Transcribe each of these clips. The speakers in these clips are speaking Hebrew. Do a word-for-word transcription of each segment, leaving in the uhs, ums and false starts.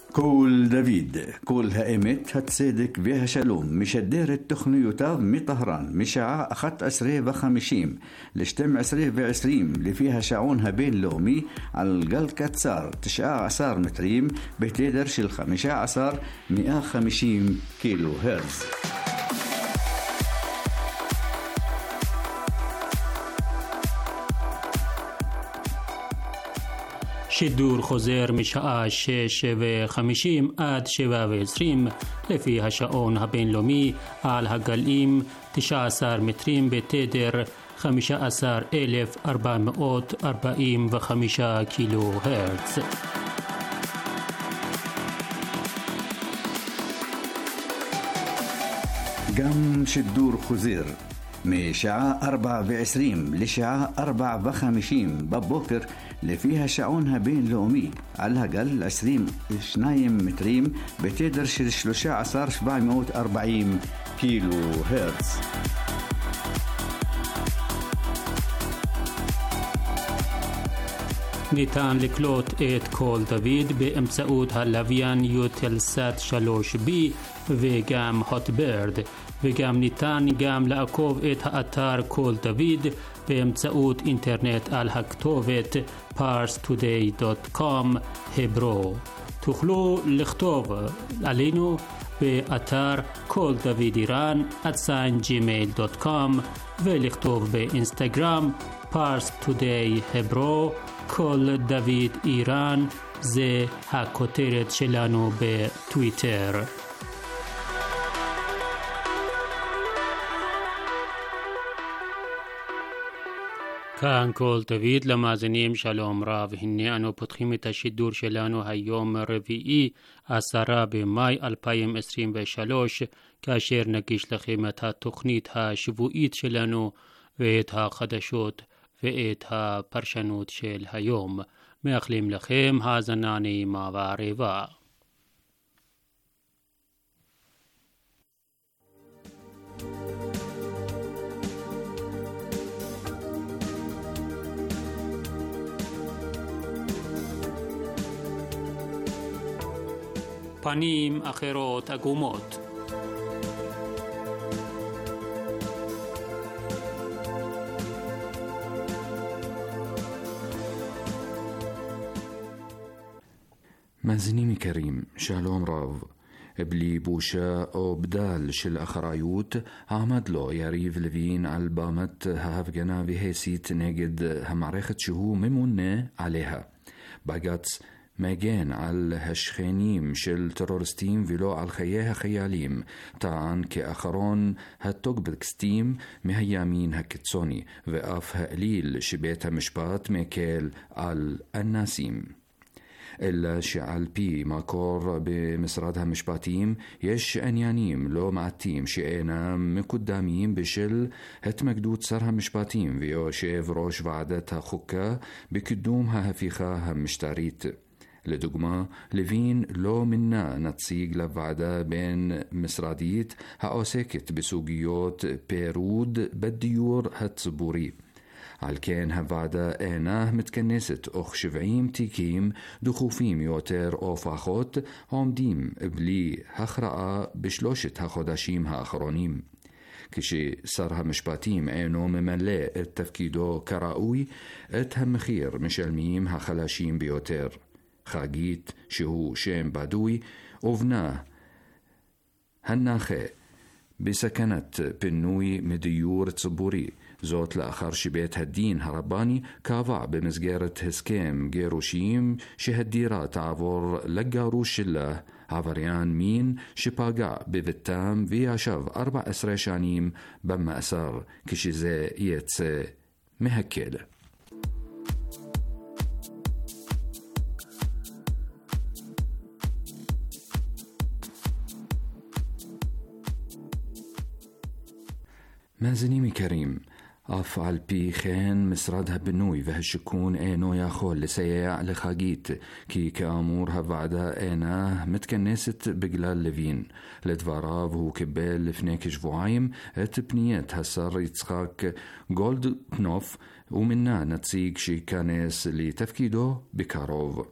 كول دافيد كول هائمت هتصدق بها شلوم مشدر التخنيوتاف مطهران مشاع أخت أسري وخمشيم لشتم أسري وعسريم اللي فيها شعونها بين لومي على القل كتسار تشعى عصار متريم بتدرش الخمشة عصار مئة خمشيم كيلو هرتز. שידור חוזר משעה שש וחמישים עד שבע ועשרים לפי השעון הבינלאומי על הגלים תשע עשרה מטרים בתדר חמישה עשר אלף ארבע מאות ארבעים וחמישה קילו הרץ. גם שידור חוזר משעה ארבע ועשרים לשעה ארבע וחמישים בבוקר לפי השעון הבינלאומי על הגל עשרים ושניים מטרים בתדר של שלושה עשר אלף שבע מאות וארבעים קילו הרץ. ניתן לקלוט את קול דוד באמצעות הלוויין יוטלסאט שלוש בי וגם הוטברד, וגם ניתן גם לעקוב את האתר קול דוד באמצעות אינטרנט על הכתובת פארס טודיי דוט קום הברו. תוכלו לכתוב עלינו באתר קול דוד איראן at gmail דוט קום ולכתוב באינסטגרם פארס טודיי הברו קול דוד איראן, זה הכותרת שלנו בטוויטר. כאן קול דוד למאזינים שלום רב. הנה אנו פותחים את השידור שלנו היום רביעי עשרה במאי אלפיים עשרים ושלוש, כאשר נגיש לכם את התוכנית השבועית שלנו ואת החדשות ואת הפרשנות של היום. מאחלים לכם האזנה נעימה וערבה. פנים אחרות עגומות. מאזינים יקרים, שלום רב. בלי בושה או בדל של אחריות עמד לו יריב לוין על במת ההפגנה והסית נגד המערכת שהוא ממונה עליה. בג"ץ מגן על השכנים של טרוריסטים ולא על חיי החיילים, טען כאחרון הטוקבקיסטים מהימין הקיצוני, ואף העליל שבית המשפט מקל על אנסים. אלא שעל פי מקור במשרד המשפטים יש עניינים לא מעטים שאינם מקודמים בשל התמקדות שר המשפטים ויושב ראש ועדת החוקה בקידום ההפיכה המשטרית. לדוגמה, לוין לא מינה נציג לוועדה בין משרדית העוסקת בסוגיות פירוד בדיור הציבורי. על כן הוועדה אינה מתכנסת, אך שבעים תיקים דחופים יותר או פחות עומדים בלי הכרעה בשלושת החודשים האחרונים. כששר המשפטים אינו ממלא את תפקידו כראוי, את המחיר משלמים החלשים ביותר. חגית, שהוא שם בדוי, ובנה הנכה בסכנת פינוי מדיור ציבורי, זאת לאחר שבית הדין הרבני קבע במסגרת הסכם גירושים שהדירה תעבור לגרוש שלה, עבריין מין שפגע בביתם וישב ארבע עשרה שנים במאסר כשזה יצא מהכלא. מאזינים יקרים, אף על פי כן משרד הבינוי והשיכון אינו יכול לסייע לחגית, כי כאמור הוועדה אינה מתכנסת בגלל לוין. לדבריו הוא קיבל לפני כשבועיים את פניית השר יצחק גולדקנופ ומינה נציג שיכנס לתפקידו בקרוב.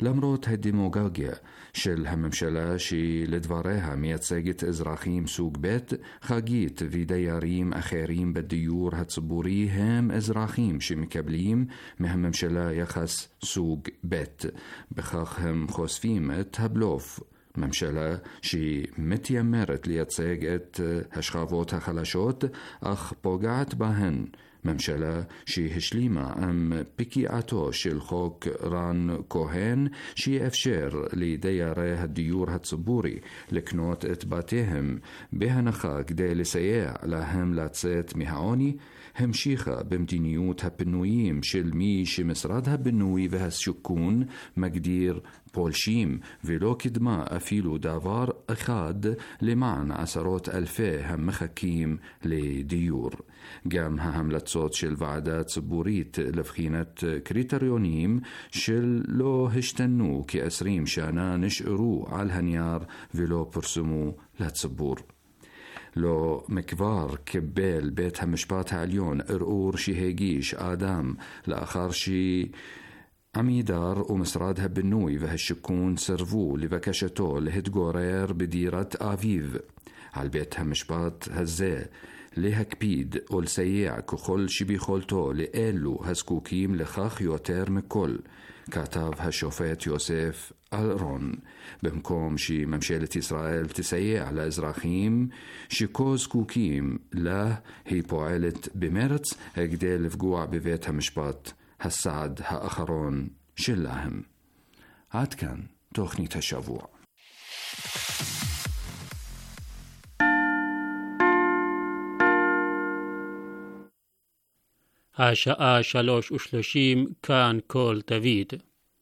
למרות הדמוגוגיה של הממשלה שלדבריה מייצגת אזרחים סוג ב', חגית ודיירים אחרים בדיור הציבורי הם אזרחים שמקבלים מהממשלה יחס סוג ב'. בכך הם חושפים את הבלוף. ממשלה שמתיימרת לייצג את השכבות החלשות אך פוגעת בהן. ממשלה שהשלימה עם פקיעתו של חוק רן כהן שיאפשר לדיירי הדיור הציבורי לקנות את בתיהם בהנחה כדי לסייע להם לצאת מהעוני, המשיכה במדיניות הפינויים של מי שמשרד הבינוי והשיכון מגדיר פולשים, ולא קדמה אפילו דבר אחד למען עשרות אלפי המחכים לדיור. גם ההמלצות של ועדה ציבורית לבחינת קריטריונים שלא השתנו כעשרים שנה נשארו על הנייר ולא פרסמו לציבור. לא מכבר קיבל בית המשפט העליון ערעור שהגיש אדם לאחר שעמידר ומשרד הבינוי והשיכון סרבו לבקשתו להתגורר בדירת אביו. על בית המשפט הזה להקפיד ולסייע ככל שביכולתו לאלו הזקוקים לכך יותר מכל, כתב השופט יוסף אלרון. במקום שממשלת ישראל תסייע לאזרחים שכה זקוקים לה, היא פועלת במרץ כדי לפגוע בבית המשפט, הסעד האחרון שלהם. עד כאן תוכנית השבוע. השעה שלוש ושלושים, כאן כל תווית.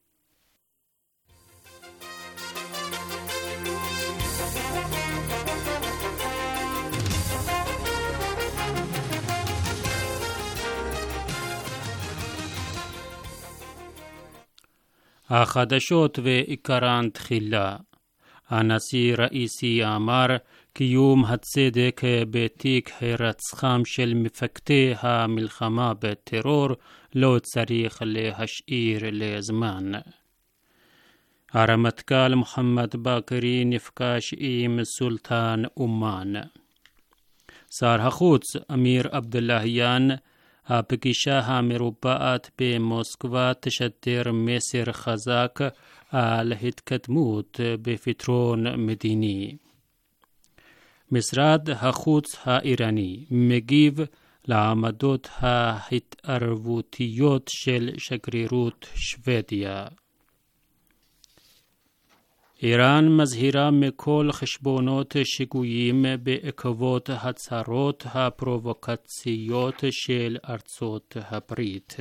החדשות ועיקרן תחילה. הנשיא ראיסי אמר קיום הצדק בתיק הרצחם של מפקדי המלחמה בטרור לא צריך להשאיר לזמן. הרמטכ"ל מוחמד בכרי נפגש עם סולטן אומן. שר החוץ אמיר עבדולאהיאן, הפגישה המרובעת במוסקבה תשדר מסר חזק על התקדמות בפתרון מדיני. משרד החוץ האיראני מגיב לעמדות ההתערבותיות של שגרירות שוודיה. איראן מזהירה מכל חשבונות שגויים בעקבות הצהרות הפרובוקציות של ארצות הברית.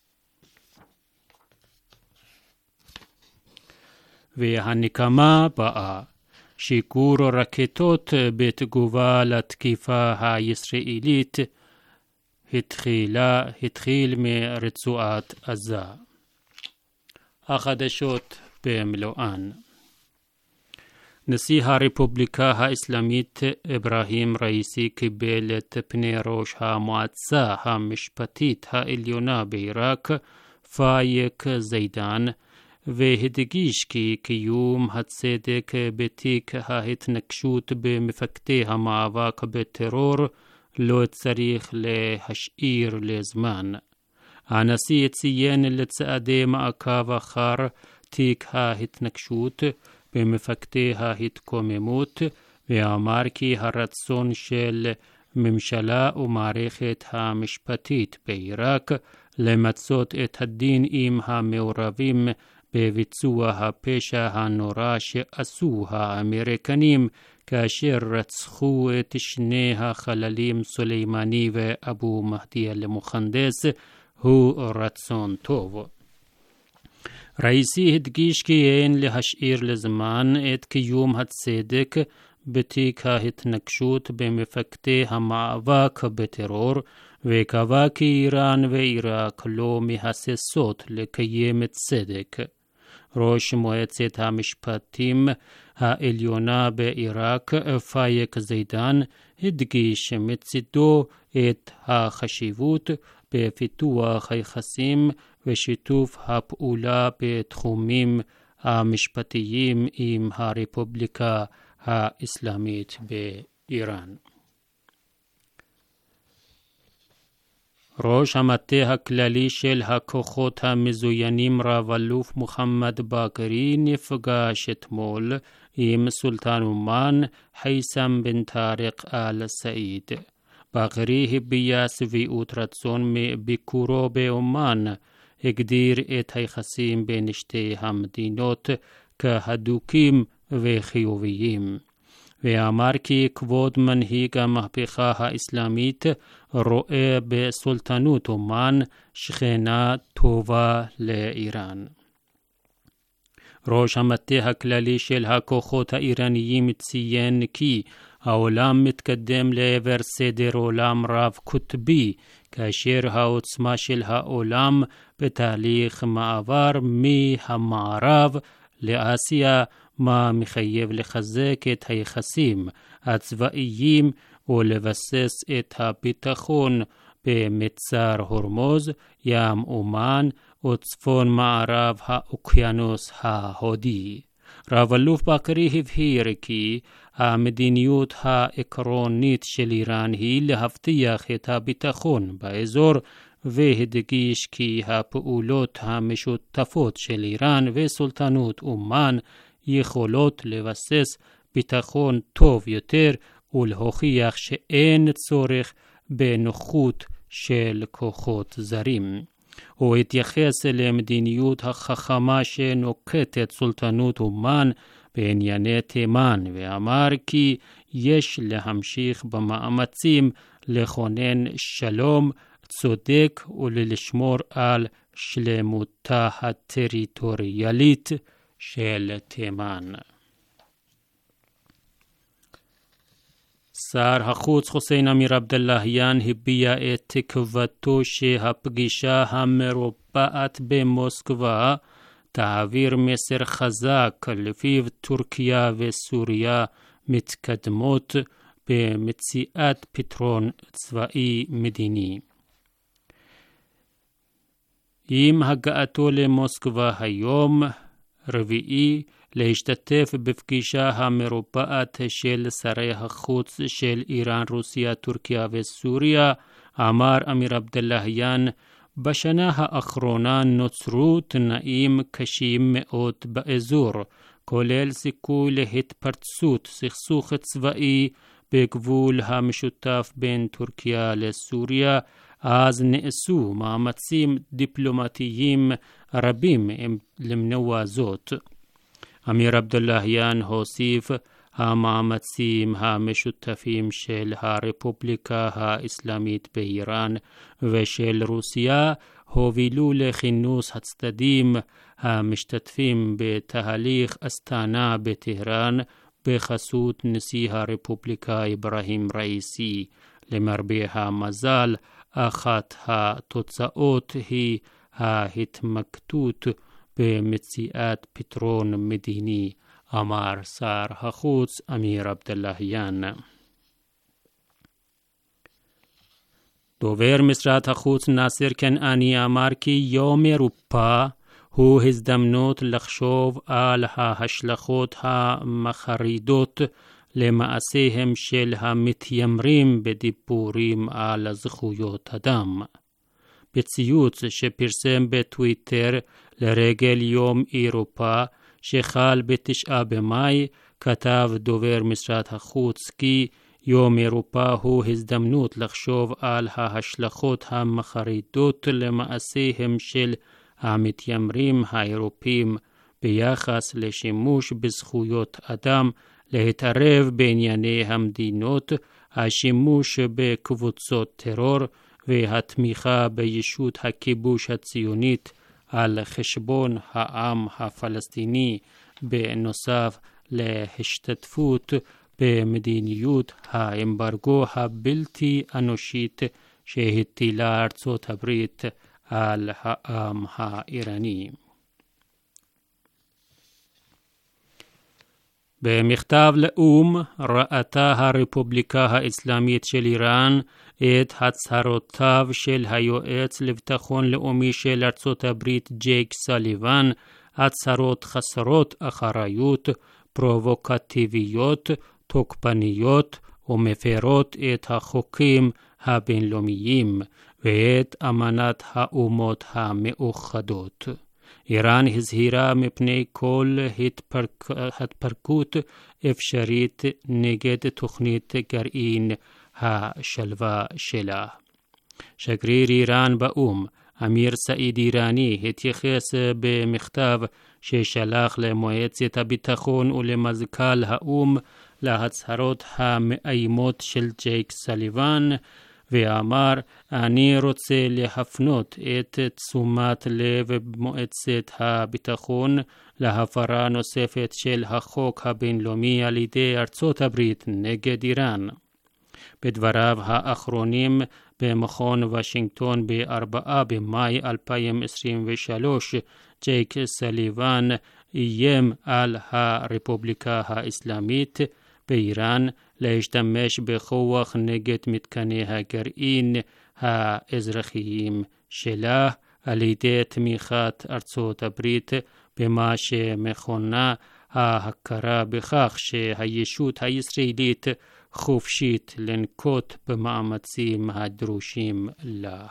והנקמה באה. שיקור רקטות בתגובה לתקיפה הישראלית התחילה, התחיל מרצועת עזה. החדשות במלואן. נשיא הרפובליקה האסלאמית אברהים ראיסי קיבל את פני ראש המועצה המשפטית העליונה בעיראק פאייק זידן, והדגיש כי קיום הצדק בתיק ההתנקשות במפקדי המאבק בטרור לא צריך להשאיר לזמן. הנשיא ציין לצעדי מעקב אחר תיק ההתנקשות במפקדי ההתקוממות, ואמר כי הרצון של ממשלה ומערכת המשפטית בעיראק למצות את הדין עם המעורבים בביצוע הפשע הנורא שעשו האמריקנים כאשר רצחו את שני החללים סולימני ואבו מהדי אל-מוחנדס הוא רצון טוב. ראיסי הדגיש כי אין להשאיר לזמן את קיום הצדק בתיק ההתנקשות במפקדי המאבק בטרור, וקבע כי איראן ועיראק לא מהססות לקיים צדק. ראש מועצת המשפטים העליונה בעיראק פאייק זידן הדגיש מצידו את החשיבות בפיתוח היחסים ושיתוף הפעולה בתחומים המשפטיים עם הרפובליקה האסלאמית באיראן. ראש המטה הכללי של הכוחות המזוינים רב אלוף מוחמד באקרי נפגש אתמול עם סולטן אומן חייסם בן טאריק אל סעיד. באקרי הביע שביעות רצון מביקורו באומן, הגדיר את היחסים בין שתי המדינות כהדוקים וחיוביים, ואמר כי כבוד מנהיג המהפכה האסלאמית רואה בסולטנות אומן שכנה טובה לאיראן. ראש המטה הכללי של הכוחות האיראניים ציין כי העולם מתקדם לעבר סדר עולם רב קוטבי, כאשר העוצמה של העולם בתהליך מעבר מהמערב לאסיה, מה מחייב לחזק את היחסים הצבאיים ולבסס את הביטחון במצר הורמוז, ים אומן וצפון מערב האוקיינוס ההודי. רב אלוף באקרי הבהיר כי המדיניות העקרונית של איראן היא להבטיח את הביטחון באזור, והדגיש כי הפעולות המשותפות של איראן וסולטנות אומן יכולות לבסס ביטחון טוב יותר ולהוכיח שאין צורך בנוכחות של כוחות זרים. הוא התייחס למדיניות החכמה שנוקטת סולטנות אומן בענייני תימן, ואמר כי יש להמשיך במאמצים לכונן שלום צודק ולשמור על שלמותה הטריטוריאלית של תימן. שר החוץ חוסיין אמיר עבדאללהיאן הביע את תקוותו שהפגישה המרופאת במוסקבה תעביר מסר חזק לפיו טורקיה וסוריה מתקדמות במציאת פתרון צבאי מדיני. עם הגעתו למוסקבה היום רביעי להשתתף בפגישה המרופאת של שרי החוץ של איראן, רוסיה, טורקיה וסוריה, אמר אמיר עבדאללהיאן, בשנה האחרונה נוצרו תנאים קשים מאוד באזור, כולל סיכוי להתפרצות סכסוך צבאי בגבול המשותף בין טורקיה לסוריה, אז נעשו מאמצים דיפלומטיים רבים למנוע זאת. אמיר עבדאללהיאן הוסיף, המאמצים המשותפים של הרפובליקה האסלאמית באיראן ושל רוסיה הובילו לכינוס הצדדים המשתתפים בתהליך אסטנה בטהרן בחסות נשיא הרפובליקה אברהים ראיסי. למרבה המזל, אחת התוצאות היא ההתמקדות במציאת פתרון מדיני, אמר שר החוץ אמיר עבדאללהיאן. דובר משרד החוץ נאסר כנעני אמר כי יום אירופה הוא הזדמנות לחשוב על ההשלכות המחרידות למעשיהם של המתיימרים בדיבורים על זכויות אדם. בציוץ שפרסם בטוויטר לרגל יום אירופה שחל בתשעה במאי, כתב דובר משרד החוץ כי יום אירופה הוא הזדמנות לחשוב על ההשלכות המחרידות למעשיהם של המתיימרים האירופים ביחס לשימוש בזכויות אדם, להתערב בענייני המדינות, השימוש בקבוצות טרור והתמיכה בישות הכיבוש הציונית על חשבון העם הפלסטיני, בנוסף להשתתפות במדיניות האמברגו הבלתי אנושית שהטילה ארצות הברית על העם האיראני. במכתב לאום ראתה הרפובליקה האסלאמית של איראן את הצהרותיו של היועץ לביטחון לאומי של ארצות הברית ג'ייק סוליבן הצהרות חסרות אחריות, פרובוקטיביות, תוקפניות ומפרות את החוקים הבינלאומיים ואת אמנת האומות המאוחדות. איראן הזהירה מפני כל התפרק... התפרקות אפשרית נגד תוכנית גרעין השלווה שלה. שגריר איראן באום, אמיר סעיד איראני, התייחס במכתב ששלח למועצת הביטחון ולמזכ"ל האום להצהרות המאיימות של ג'ייק סוליבן, ואמר, אני רוצה להפנות את תשומת לב מועצת הביטחון להפרה נוספת של החוק הבינלאומי על ידי ארצות הברית נגד איראן. בדבריו האחרונים במכון וושינגטון ב-ארבעה במאי אלפיים עשרים ושלוש, ג'ייק סוליבן איים על הרפובליקה האסלאמית באיראן להשתמש בכוח נגד מתקני הגרעין האזרחיים שלה על ידי תמיכת ארצות הברית במה שמכונה ההכרה בכך שהישות הישראלית חופשית לנקוט במאמצים הדרושים לה.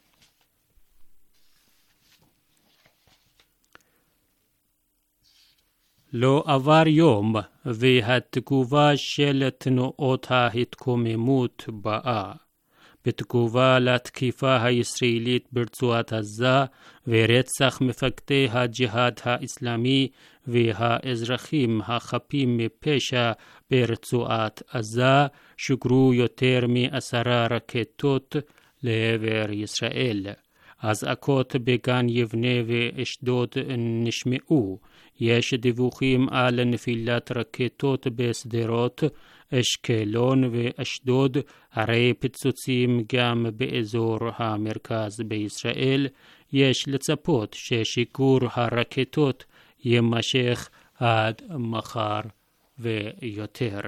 לא עבר יום והתגובה של תנועות ההתקוממות באה. בתגובה לתקיפה הישראלית ברצועת עזה ורצח מפקדי הג'יהאד האסלאמי והאזרחים החפים מפשע ברצועת עזה, שוגרו יותר מעשרה רקטות לעבר ישראל. אזעקות בגן יבנה ואשדוד נשמעו. יש דיווחים על נפילת רקטות בשדרות, אשקלון ואשדוד, הרי פיצוצים גם באזור המרכז בישראל. יש לצפות ששיגור הרקטות יימשך עד מחר ויותר.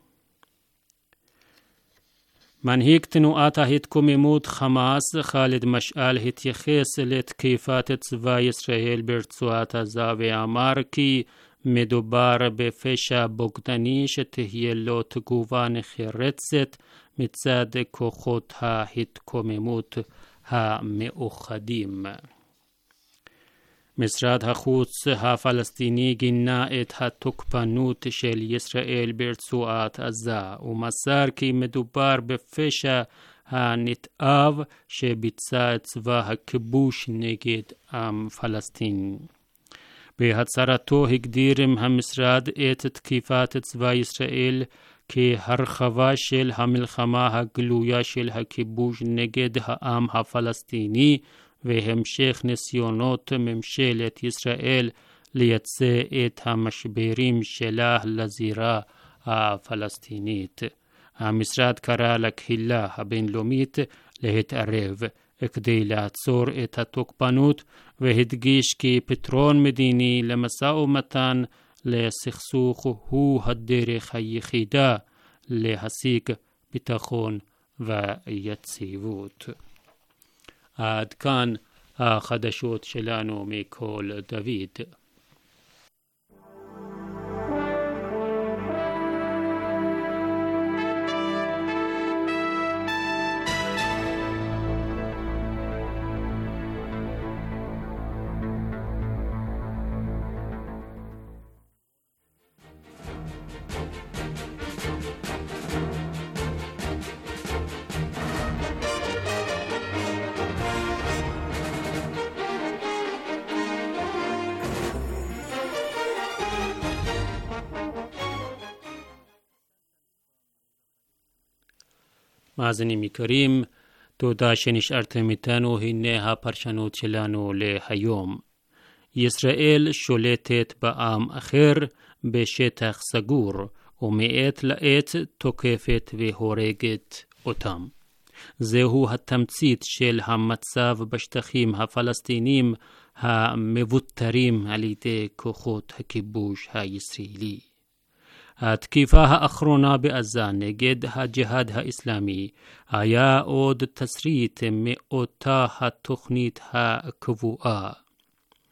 מנהיג תנועת ההתקוממות חמאס ח'אלד משעל התייחס לתקיפת צבא ישראל ברצועת עזה ואמר כי מדובר בפשע בוגדני שתהיה לו תגובה נחרצת מצד כוחות ההתקוממות המאוחדים. משרד החוץ הפלסטיני גינה את התוקפנות של ישראל ברצועת עזה ומסר כי מדובר בפשע הנתעב שביצע צבא הכיבוש נגד עם פלסטין. בהצהרתו הגדיר המשרד את תקיפת צבא ישראל כהרחבה של המלחמה הגלויה של הכיבוש נגד העם הפלסטיני והמשך ניסיונות ממשלת ישראל לייצא את המשברים שלה לזירה הפלסטינית. המשרד קרא לקהילה הבינלאומית להתערב כדי לעצור את התוקפנות והדגיש כי פתרון מדיני למשא ומתן לסכסוך הוא הדרך היחידה להשיג ביטחון ויציבות. עד כאן החדשות שלנו מכל דוד. מאזינים יקרים, תודה שנשארתם איתנו. הנה הפרשנות שלנו להיום. ישראל שולטת בעם אחר בשטח סגור ומעת לעת תוקפת והורגת אותם. זהו התמצית של המצב בשטחים הפלסטינים המבוטרים על ידי כוחות הכיבוש הישראלי. התקיפה האחרונה בעזה נגד הג'יהאד האסלאמי היה עוד תסריט מאותה התוכנית הקבועה.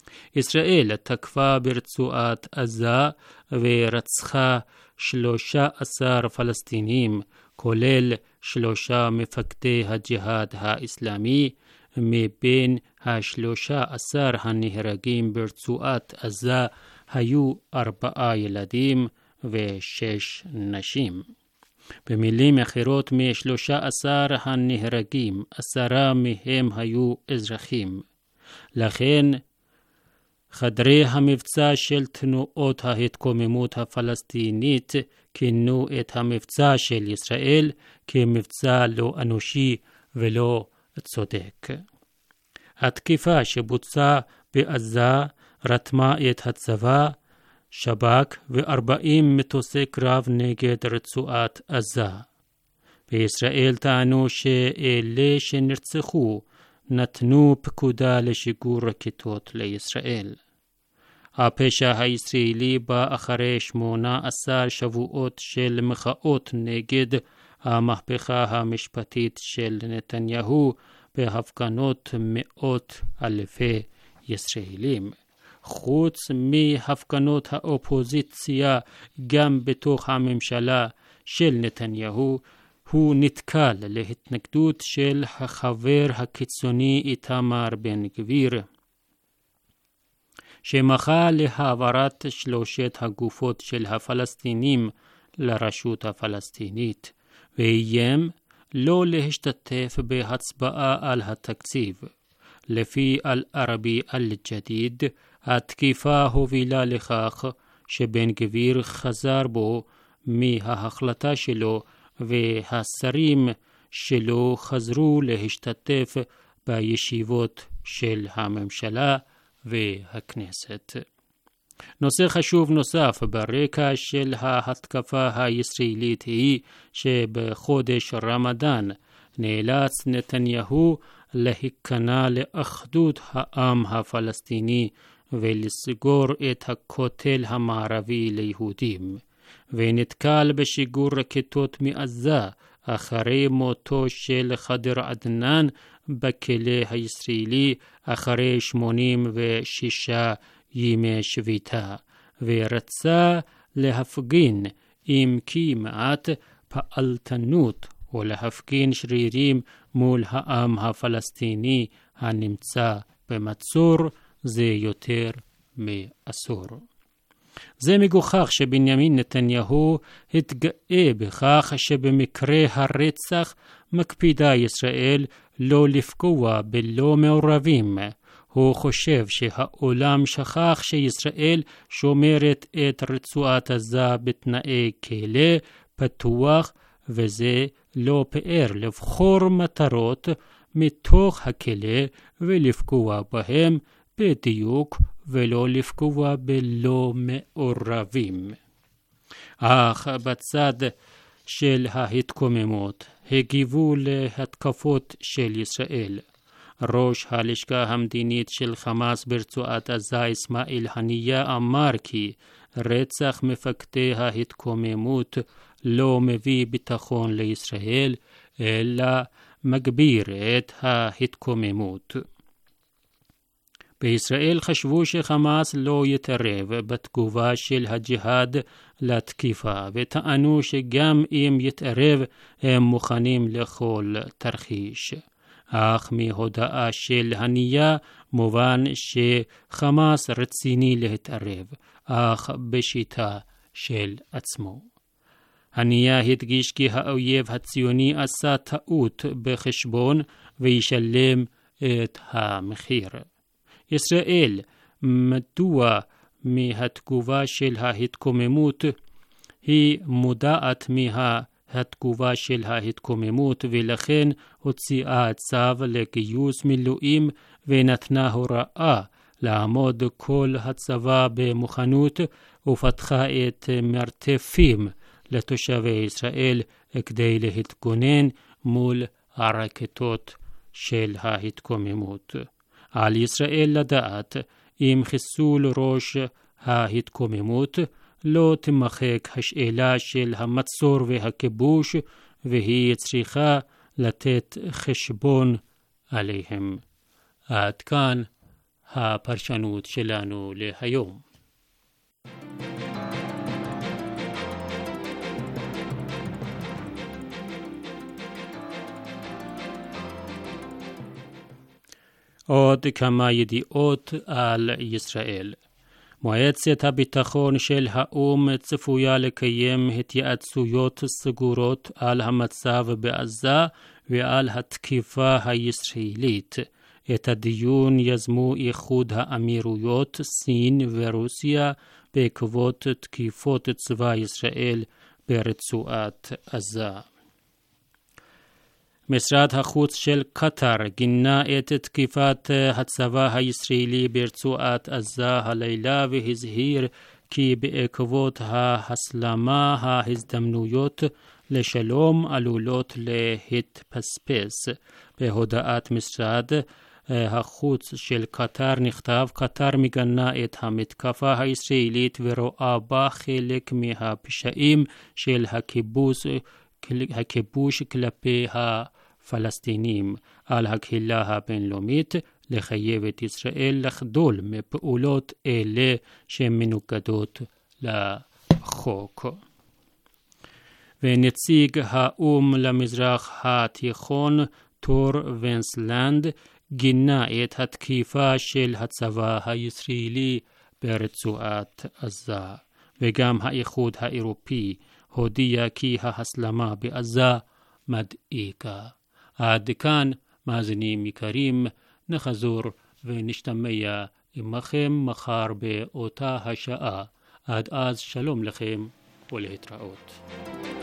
ישראל תקפה ברצועת עזה ורצחה שלושה עשר פלסטינים, כולל שלושה מפקדי הג'יהאד האסלאמי. מבין השלושה עשר הנהרגים ברצועת עזה היו ארבעה ילדים ושש נשים. במילים אחרות, משלושה עשר הנהרגים, עשרה מהם היו אזרחים. לכן, חדרי המבצע של תנועות ההתקוממות הפלסטינית כינו את המבצע של ישראל כמבצע לא אנושי ולא צודק. התקיפה שבוצעה בעזה רתמה את הצבא, שב"כ ו-ארבעים מטוסי קרב נגד רצועת עזה. בישראל טענו שאלה שנרצחו נתנו פקודה לשיגור רקטות לישראל. הפשע הישראלי בא אחרי שמונה עשר שבועות של מחאות נגד המהפכה המשפטית של נתניהו בהפגנות מאות אלפי ישראלים. חוץ מהפגנות האופוזיציה, גם בתוך הממשלה של נתניהו, הוא נתקל להתנגדות של החבר הקיצוני איתמר בן גביר, שמחה להעברת שלושת הגופות של הפלסטינים לרשות הפלסטינית, ואיים לא להשתתף בהצבעה על התקציב. לפי אל-ערבי אל-ג'דיד, התקיפה הובילה לכך שבן גביר חזר בו מההחלטה שלו, והשרים שלו חזרו להשתתף בישיבות של הממשלה והכנסת. נושא חשוב נוסף ברקע של ההתקפה הישראלית היא שבחודש רמדאן נאלץ נתניהו להיכנע לאחדות העם הפלסטיני ולסגור את הכותל המערבי ליהודים, ונתקל בשיגור רקטות מעזה אחרי מותו של ח'דר עדנאן בכלא הישראלי אחרי שמונים ושישה ימי שביתה, ורצה להפגין עם כמעט פעלתנות ולהפגין שרירים מול העם הפלסטיני הנמצא במצור זה יותר מעשור. זה מגוחך שבנימין נתניהו התגאה בכך שבמקרה הרצח מקפידה ישראל לא לפגוע בלא מעורבים. הוא חושב שהעולם שכח שישראל שומרת את רצועת עזה בתנאי כלא פתוח, וזה לא פאר לבחור מטרות מתוך הכלא ולפגוע בהם בדיוק ולא לפגוע בלא מעורבים. אך בצד של ההתקוממות הגיבו להתקפות של ישראל. ראש הלשכה המדינית של חמאס ברצועת עזה אסמאעיל הנייה אמר כי רצח מפקדי ההתקוממות לא מביא ביטחון לישראל, אלא מגביר את ההתקוממות. בישראל חשבו שחמאס לא יתערב בתגובה של הג'יהאד לתקיפה, וטענו שגם אם יתערב הם מוכנים לכל תרחיש. אך מהודעה של הנייה מובן שחמאס רציני להתערב, אך בשיטה של עצמו. הנייה הדגיש כי האויב הציוני עשה טעות בחשבון וישלם את המחיר. ישראל, מדוע מהתגובה של ההתקוממות היא מודעת מהתגובה של ההתקוממות, ולכן הוציאה צו לגיוס מילואים ונתנה הוראה לעמוד כל הצבא במוכנות, ופתחה את מרתפים לתושבי ישראל כדי להתגונן מול הרקטות של ההתקוממות. על ישראל לדעת עם חיסול ראש ההתקוממות לא תמחק השאלה של המצור והכיבוש, והיא צריכה לתת חשבון עליהם. עד כאן הפרשנות שלנו להיום. עוד כמה ידיעות על ישראל. מועצת הביטחון של האו"ם צפויה לקיים התייעצויות סגורות על המצב בעזה ועל התקיפה הישראלית. את הדיון יזמו איחוד האמירויות, סין ורוסיה בעקבות תקיפות צבא ישראל ברצועת עזה. משרד החוץ של קטר גינה את תקיפת הצבא הישראלי ברצועת עזה הלילה והזהיר כי בעקבות ההסלמה ההזדמנויות לשלום עלולות להתפספס. בהודעת משרד החוץ של קטר נכתב: קטר מגנה את המתקפה הישראלית ורואה בה חלק מהפשעים של הכיבוש, הכיבוש כלפי הפלסטינים. על הקהילה הבינלאומית לחייב את ישראל לחדול מפעולות אלה שמנוגדות לחוק. ונציג האו"ם למזרח התיכון תור ונסלנד גינה את התקיפה של הצבא הישראלי ברצועת עזה, וגם האיחוד האירופי הודיע כי ההסלמה בעזה מדאיגה. עד כאן מאזינים יקרים, נחזור ונשתמע עמכם מחר באותה השעה. עד אז שלום לכם ולהתראות.